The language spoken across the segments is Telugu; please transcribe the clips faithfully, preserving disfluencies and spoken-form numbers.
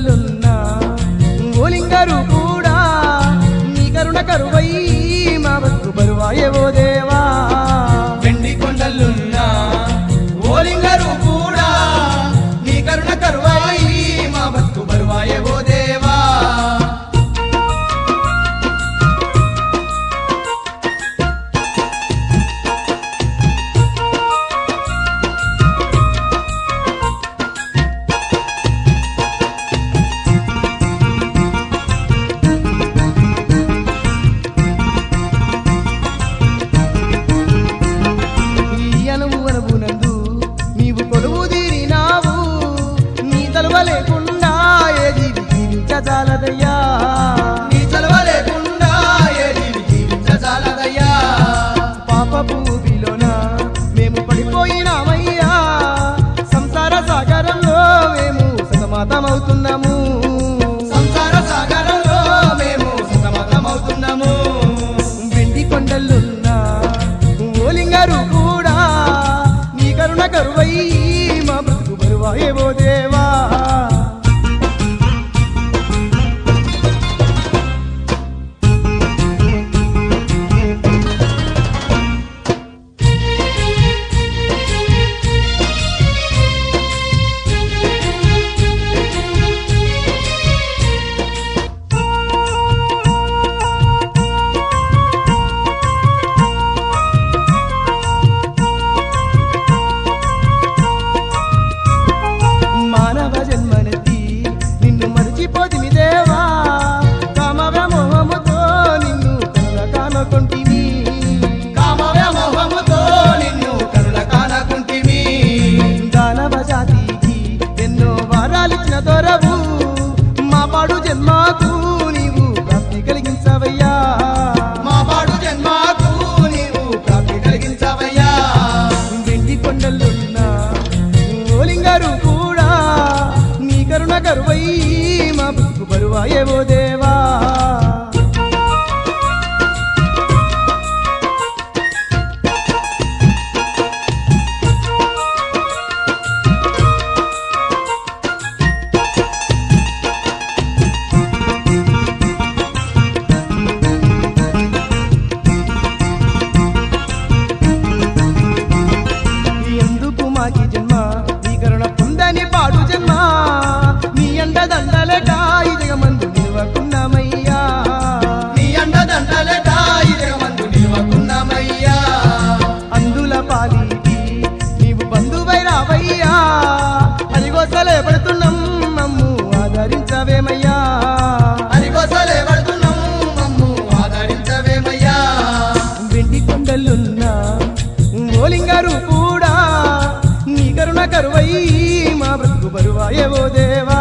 కొండలున్నా ఓలింగారు కూడా నీ కరుణ కరువై మా బతుకు బరువాయే ఓ దేవా. వెండి కొండలున్నా ఓలింగారు కూడా నీ కరుణ కరువై మా బతుకు బరువాయే ఓ దేవా. లేకుండా ఏది జీవించజాలదయ్యా, నీ చలవ లేకుండా ఏది జీవించజాలదయ్యా. పాపపు ఊబిలోన మేము పడిపోయినామయ్యా, సంసార సాగరంలో మేము సతమతమవుతున్నాము. సంసార సాగరంలో మేము సతమతమవుతున్నాము. వెండి కొండలున్నా ఓలింగారు కూడా నీ కరుణ కరువై మా బ్రతుకు బరువాయే ఓ దేవా. మానవ జన్మనెత్తి నిన్ను మరిచిపోతిమి దేవా, కామ వ్యామోహముతో నిన్ను కనుల కానకొంటిమి. కామ వ్యామోహముతో నిన్ను కనుల కానకుంటిమి. దానవ జాతికి ఎన్నో వారాలిచ్చిన దొరవు, మా పాడు జన్మకు నీవు ప్రాప్తి కలిగించవయ్యా. మా పాడు జన్మకు నీవు ప్రాప్తి కలిగించవయ్యా. వెండి కొండలున్నా ఓలింగారు కూడా నీ కరుణ కరువై మా బతుకు బరువాయే ఓ దేవా. ఎందుకు మాకి జన్మ నీ కరుణ పొందని పాడు జన్మ, నీ అండదండలట ఈ జగమందు నిలవకున్నామయ్యా. నీ అండదండలట ఈ జగమందు నిలవకున్నామయ్యా. అందుల పాలిటి నీవు బంధువై రావయ్యా, అరిగోసలే పడుతున్నాం మమ్ము ఆదరించవేమయ్యా. అరిగోసలే పడుతున్నాం మమ్ము ఆదరించవేమయ్యా. వెండి కొండలున్నా ఓలింగారు కూడా నీ కరుణ కరువై మా బ్రతుకు బరువాయే ఓ దేవా.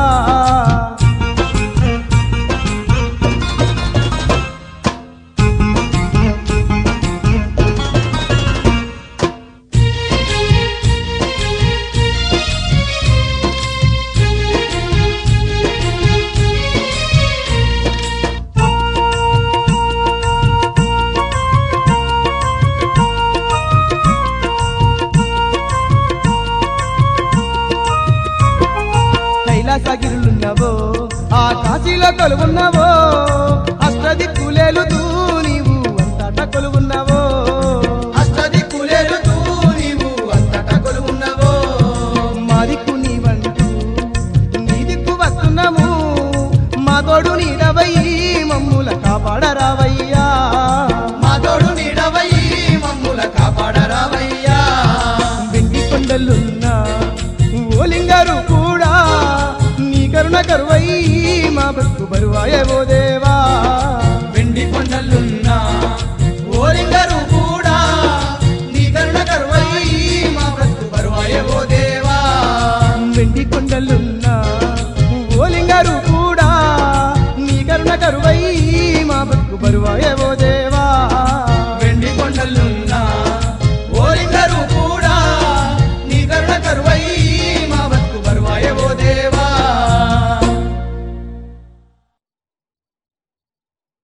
కైలాసగిరులున్నావో ఆ కాశీలో కొలువున్నావో, అష్టదిక్కులేలుతూ నీవు అంతటా కొలువున్నావో. అష్టదిక్కులేలుతూ నీవు అంతటా కొలువున్నావో. మా దిక్కు నీవంటూ నీ దిక్కు వస్తున్నాము, మా తోడు నీడవయ్యి మమ్ముల కాపాడరావయ్యా. మా తోడు నీడవయ్యి మమ్ముల కాపాడరావయ్యా. వెండి కొండలున్నా ఓలింగారు కూడా నీ కరుణ కరువై మా బతుకు బరువాయే ఓ దేవా.